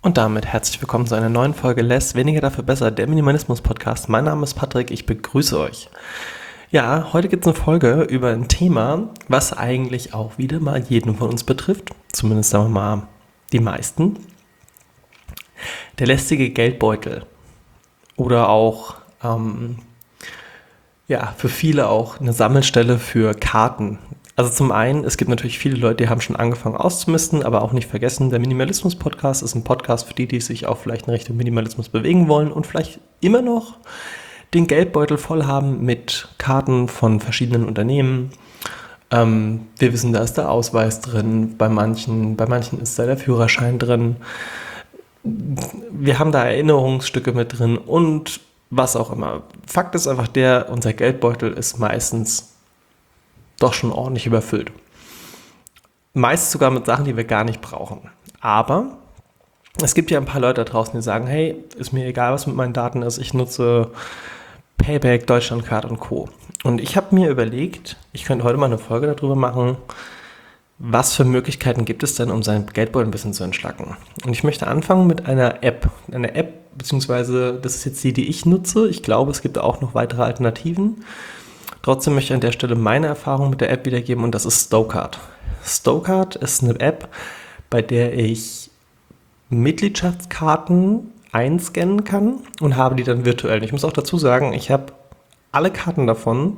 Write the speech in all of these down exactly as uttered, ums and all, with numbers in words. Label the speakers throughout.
Speaker 1: Und damit herzlich willkommen zu einer neuen Folge Less, weniger dafür besser, der Minimalismus-Podcast. Mein Name ist Patrick, ich begrüße euch. Ja, heute gibt es eine Folge über ein Thema, was eigentlich auch wieder mal jeden von uns betrifft. Zumindest sagen wir mal die meisten. Der lästige Geldbeutel. Oder auch, ähm, ja, für viele auch eine Sammelstelle für Karten. Also zum einen, es gibt natürlich viele Leute, die haben schon angefangen auszumisten, aber auch nicht vergessen, der Minimalismus-Podcast ist ein Podcast für die, die sich auch vielleicht in Richtung Minimalismus bewegen wollen und vielleicht immer noch den Geldbeutel voll haben mit Karten von verschiedenen Unternehmen. Ähm, wir wissen, da ist der Ausweis drin, bei manchen, bei manchen ist da der Führerschein drin. Wir haben da Erinnerungsstücke mit drin und was auch immer. Fakt ist einfach der, unser Geldbeutel ist meistens doch schon ordentlich überfüllt. Meist sogar mit Sachen, die wir gar nicht brauchen. Aber es gibt ja ein paar Leute da draußen, die sagen, hey, ist mir egal, was mit meinen Daten ist, ich nutze Payback, Deutschlandcard und Co. Und ich habe mir überlegt, ich könnte heute mal eine Folge darüber machen, was für Möglichkeiten gibt es denn, um sein Geldbeutel ein bisschen zu entschlacken. Und ich möchte anfangen mit einer App. Eine App, beziehungsweise das ist jetzt die, die ich nutze. Ich glaube, es gibt auch noch weitere Alternativen. Trotzdem möchte ich an der Stelle meine Erfahrung mit der App wiedergeben und das ist Stowcard. Stowcard ist eine App, bei der ich Mitgliedschaftskarten einscannen kann und habe die dann virtuell. Ich muss auch dazu sagen, ich habe alle Karten davon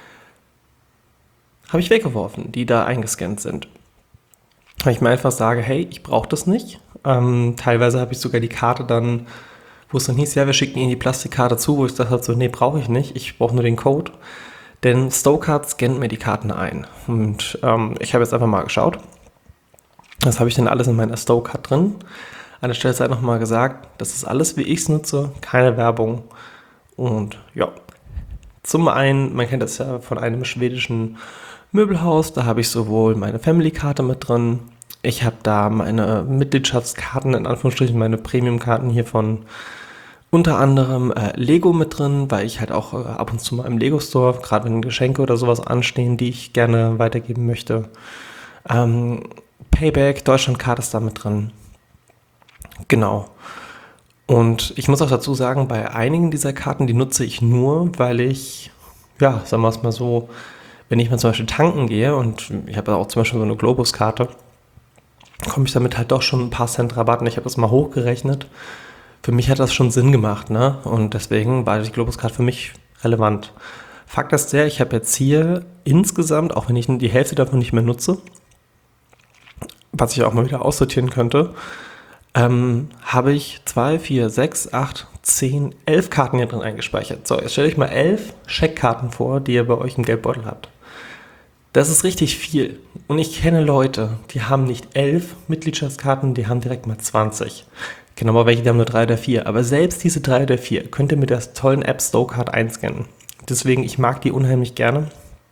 Speaker 1: habe ich weggeworfen, die da eingescannt sind. Weil ich mir einfach sage, hey, ich brauche das nicht. Ähm, teilweise habe ich sogar die Karte dann, wo es dann hieß, ja, wir schicken Ihnen die Plastikkarte zu, wo ich dachte so, nee, brauche ich nicht, ich brauche nur den Code. Denn Stowcard scannt mir die Karten ein. Und ähm, ich habe jetzt einfach mal geschaut. Das habe ich dann alles in meiner Stowcard drin. An der Stelle sei nochmal gesagt, das ist alles, wie ich es nutze, keine Werbung. Und ja, zum einen, man kennt das ja von einem schwedischen Möbelhaus, da habe ich sowohl meine Family-Karte mit drin, ich habe da meine Mitgliedschaftskarten, in Anführungsstrichen meine Premium-Karten hier von unter anderem äh, Lego mit drin, weil ich halt auch äh, ab und zu mal im Lego-Store, gerade wenn Geschenke oder sowas anstehen, die ich gerne weitergeben möchte. Ähm, Payback, Deutschlandcard ist da mit drin. Genau. Und ich muss auch dazu sagen, bei einigen dieser Karten, die nutze ich nur, weil ich, ja, sagen wir es mal so, wenn ich mal zum Beispiel tanken gehe und ich habe auch zum Beispiel so eine Globus-Karte, komme ich damit halt doch schon ein paar Cent Rabatt und ich habe das mal hochgerechnet. Für mich hat das schon Sinn gemacht, ne? Und deswegen war die Globus-Card für mich relevant. Fakt ist der, ich habe jetzt hier insgesamt, auch wenn ich die Hälfte davon nicht mehr nutze, was ich auch mal wieder aussortieren könnte, ähm, habe ich zwei, vier, sechs, acht, zehn, elf Karten hier drin eingespeichert. So, jetzt stellt euch mal elf Scheckkarten vor, die ihr bei euch im Geldbeutel habt. Das ist richtig viel. Und ich kenne Leute, die haben nicht elf Mitgliedschaftskarten, die haben direkt mal zwanzig. Genau, aber welche, die haben nur drei oder vier. Aber selbst diese drei oder vier könnt ihr mit der tollen App Stowcard einscannen. Deswegen, ich mag die unheimlich gerne.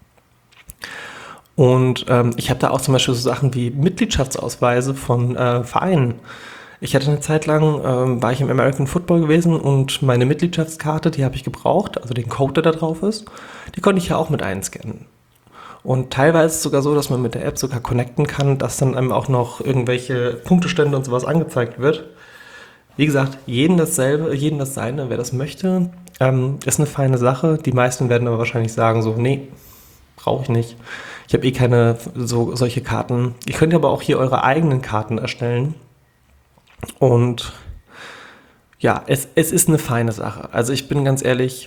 Speaker 1: Und ähm, ich habe da auch zum Beispiel so Sachen wie Mitgliedschaftsausweise von äh, Vereinen. Ich hatte eine Zeit lang, ähm, war ich im American Football gewesen und meine Mitgliedschaftskarte, die habe ich gebraucht, also den Code, der da drauf ist, die konnte ich ja auch mit einscannen. Und teilweise ist es sogar so, dass man mit der App sogar connecten kann, dass dann einem auch noch irgendwelche Punktestände und sowas angezeigt wird. Wie gesagt, jedem dasselbe, jedem das seine, wer das möchte, ähm, ist eine feine Sache. Die meisten werden aber wahrscheinlich sagen so, nee, brauche ich nicht. Ich habe eh keine so, solche Karten. Ihr könnt aber auch hier eure eigenen Karten erstellen. Und ja, es, es ist eine feine Sache. Also ich bin ganz ehrlich,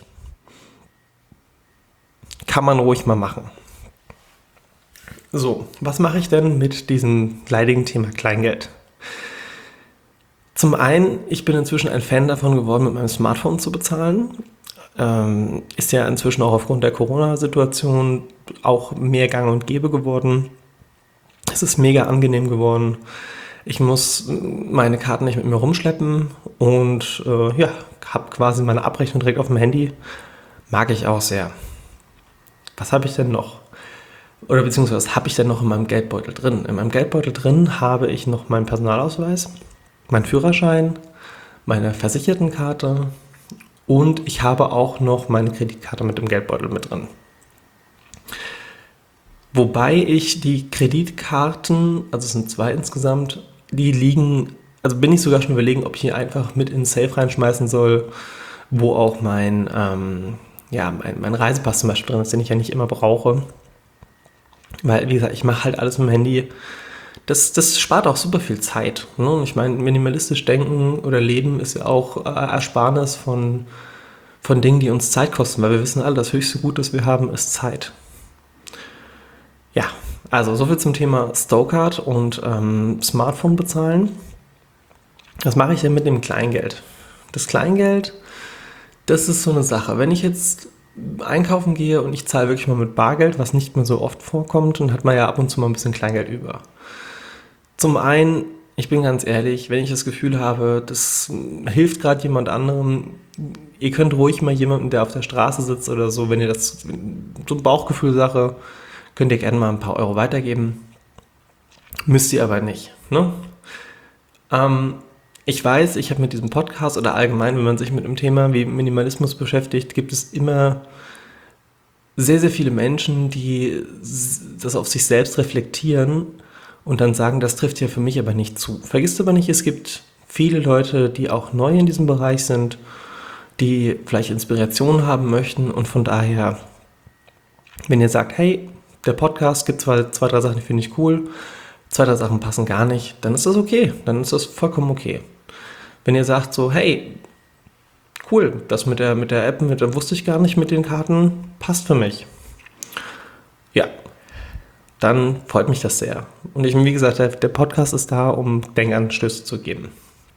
Speaker 1: kann man ruhig mal machen. So, was mache ich denn mit diesem leidigen Thema Kleingeld? Zum einen, ich bin inzwischen ein Fan davon geworden, mit meinem Smartphone zu bezahlen. Ähm, ist ja inzwischen auch aufgrund der Corona-Situation auch mehr gang und gäbe geworden. Es ist mega angenehm geworden. Ich muss meine Karten nicht mit mir rumschleppen und äh, ja, habe quasi meine Abrechnung direkt auf dem Handy. Mag ich auch sehr. Was habe ich denn noch? Oder beziehungsweise was habe ich denn noch in meinem Geldbeutel drin? In meinem Geldbeutel drin habe ich noch meinen Personalausweis, meinen Führerschein, meine Versichertenkarte und ich habe auch noch meine Kreditkarte mit dem Geldbeutel mit drin. Wobei ich die Kreditkarten, also es sind zwei insgesamt, die liegen also bin ich sogar schon überlegen, ob ich hier einfach mit in Safe reinschmeißen soll, wo auch mein, ähm, ja, mein, mein Reisepass zum Beispiel drin ist, den ich ja nicht immer brauche. Weil, wie gesagt, ich mache halt alles mit dem Handy. Das, das spart auch super viel Zeit. Ne? Und ich meine, minimalistisch denken oder leben ist ja auch äh, Ersparnis von, von Dingen, die uns Zeit kosten. Weil wir wissen alle, das höchste Gut, das wir haben, ist Zeit. Ja, also soviel zum Thema Stokart und ähm, Smartphone bezahlen. Was mache ich denn mit dem Kleingeld? Das Kleingeld, das ist so eine Sache. Wenn ich jetzt einkaufen gehe und ich zahle wirklich mal mit Bargeld, was nicht mehr so oft vorkommt, dann hat man ja ab und zu mal ein bisschen Kleingeld über. Zum einen, ich bin ganz ehrlich, wenn ich das Gefühl habe, das hilft gerade jemand anderem, ihr könnt ruhig mal jemanden, der auf der Straße sitzt oder so, wenn ihr das, so eine Bauchgefühlsache, könnt ihr gerne mal ein paar Euro weitergeben. Müsst ihr aber nicht. Ne? Ähm, ich weiß, ich habe mit diesem Podcast oder allgemein, wenn man sich mit einem Thema wie Minimalismus beschäftigt, gibt es immer sehr, sehr viele Menschen, die das auf sich selbst reflektieren und dann sagen, das trifft ja für mich aber nicht zu. Vergisst aber nicht, es gibt viele Leute, die auch neu in diesem Bereich sind, die vielleicht Inspiration haben möchten und von daher, wenn ihr sagt, hey, der Podcast gibt zwar zwei, drei Sachen, die finde ich cool, zwei, drei Sachen passen gar nicht, dann ist das okay, dann ist das vollkommen okay. Wenn ihr sagt so, hey, cool, das mit der, mit der App, mit der wusste ich gar nicht, mit den Karten, passt für mich. Ja, dann freut mich das sehr. Und ich, wie gesagt, der, der Podcast ist da, um Denkanstöße zu geben.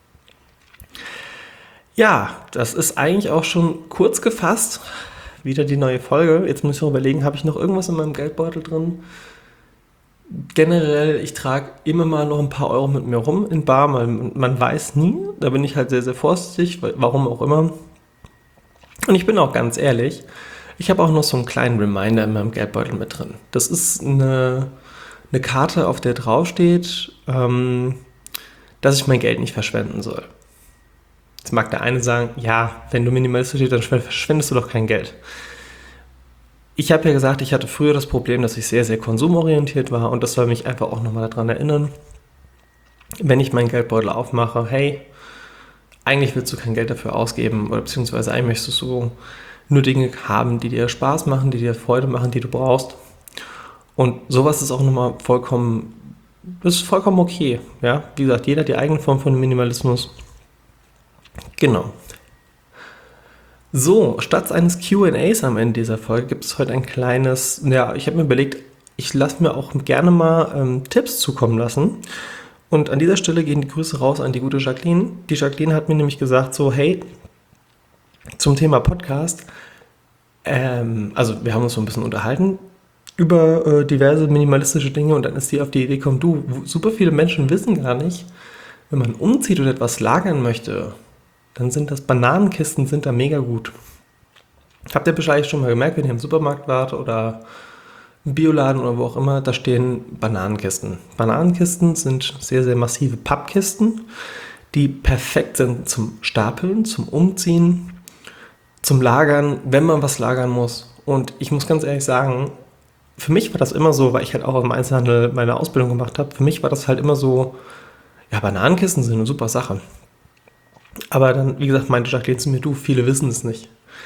Speaker 1: Ja, das ist eigentlich auch schon kurz gefasst. Wieder die neue Folge. Jetzt muss ich noch überlegen, habe ich noch irgendwas in meinem Geldbeutel drin? Generell, ich trage immer mal noch ein paar Euro mit mir rum in bar, weil man weiß nie. Da bin ich halt sehr, sehr vorsichtig, warum auch immer. Und ich bin auch ganz ehrlich, ich habe auch noch so einen kleinen Reminder in meinem Geldbeutel mit drin. Das ist eine, eine Karte, auf der draufsteht, ähm, dass ich mein Geld nicht verschwenden soll. Jetzt mag der eine sagen, ja, wenn du minimalistisch bist, dann verschwendest du doch kein Geld. Ich habe ja gesagt, ich hatte früher das Problem, dass ich sehr, sehr konsumorientiert war und das soll mich einfach auch nochmal daran erinnern, wenn ich meinen Geldbeutel aufmache, hey, eigentlich willst du kein Geld dafür ausgeben oder beziehungsweise eigentlich möchtest du nur Dinge haben, die dir Spaß machen, die dir Freude machen, die du brauchst. Und sowas ist auch nochmal vollkommen, das ist vollkommen okay. Ja? Wie gesagt, jeder hat die eigene Form von Minimalismus. Genau. So, statt eines Q and A's am Ende dieser Folge gibt es heute ein kleines, ja, ich habe mir überlegt, ich lasse mir auch gerne mal ähm, Tipps zukommen lassen. Und an dieser Stelle gehen die Grüße raus an die gute Jacqueline. Die Jacqueline hat mir nämlich gesagt so, hey, zum Thema Podcast, ähm, also wir haben uns so ein bisschen unterhalten über äh, diverse minimalistische Dinge und dann ist die auf die Idee gekommen, du, super viele Menschen wissen gar nicht, wenn man umzieht oder etwas lagern möchte, dann sind das Bananenkisten, sind da mega gut. Habt ihr vielleicht schon mal gemerkt, wenn ihr im Supermarkt wart oder im Bioladen oder wo auch immer, da stehen Bananenkisten. Bananenkisten sind sehr, sehr massive Pappkisten, die perfekt sind zum Stapeln, zum Umziehen, zum Lagern, wenn man was lagern muss. Und ich muss ganz ehrlich sagen, für mich war das immer so, weil ich halt auch im Einzelhandel meine Ausbildung gemacht habe, für mich war das halt immer so, ja, Bananenkisten sind eine super Sache. Aber dann, wie gesagt, meinte Jacqueline zu mir, du, viele wissen es nicht.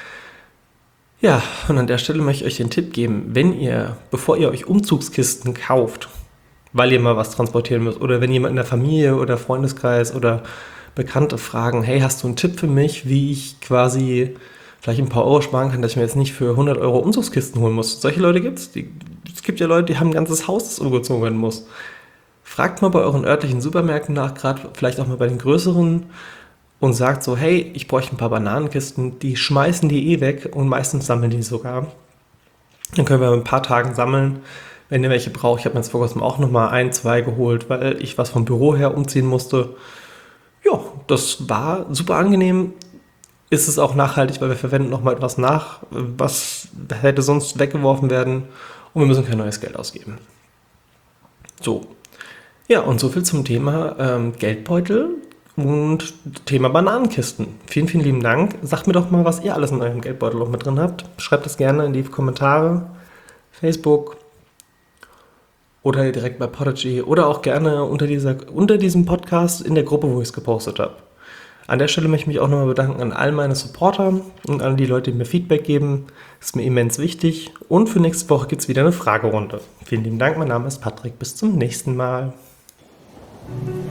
Speaker 1: Ja, und an der Stelle möchte ich euch den Tipp geben, wenn ihr, bevor ihr euch Umzugskisten kauft, weil ihr mal was transportieren müsst, oder wenn jemand in der Familie oder Freundeskreis oder Bekannte fragen, hey, hast du einen Tipp für mich, wie ich quasi vielleicht ein paar Euro sparen kann, dass ich mir jetzt nicht für hundert Euro Umzugskisten holen muss. Solche Leute gibt es. Es gibt ja Leute, die haben ein ganzes Haus, das umgezogen werden muss. Fragt mal bei euren örtlichen Supermärkten nach, gerade vielleicht auch mal bei den größeren, und sagt so, hey, ich bräuchte ein paar Bananenkisten, die schmeißen die eh weg und meistens sammeln die sogar. Dann können wir in ein paar Tagen sammeln, wenn ihr welche braucht. Ich habe mir jetzt vor kurzem auch nochmal ein, zwei geholt, weil ich was vom Büro her umziehen musste. Ja, das war super angenehm. Ist es auch nachhaltig, weil wir verwenden nochmal etwas nach, was hätte sonst weggeworfen werden und wir müssen kein neues Geld ausgeben. So, ja, und so viel zum Thema ähm, Geldbeutel. Und Thema Bananenkisten. Vielen, vielen lieben Dank. Sagt mir doch mal, was ihr alles in eurem Geldbeutel noch mit drin habt. Schreibt das gerne in die Kommentare, Facebook. oder direkt bei Podigy oder auch gerne unter, dieser, unter diesem Podcast in der Gruppe, wo ich es gepostet habe. An der Stelle möchte ich mich auch nochmal bedanken an all meine Supporter und an die Leute, die mir Feedback geben. Das ist mir immens wichtig. Und für nächste Woche gibt es wieder eine Fragerunde. Vielen lieben Dank, mein Name ist Patrick. Bis zum nächsten Mal.